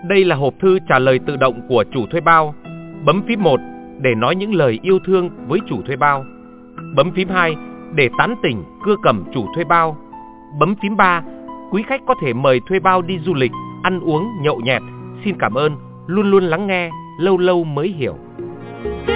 Đây là hộp thư trả lời tự động của chủ thuê bao. Bấm phím 1 để nói những lời yêu thương với chủ thuê bao. Bấm phím 2 để tán tỉnh cưa cẩm chủ thuê bao. Bấm phím 3, quý khách có thể mời thuê bao đi du lịch, ăn uống, nhậu nhẹt. Xin cảm ơn, luôn luôn lắng nghe, lâu lâu mới hiểu.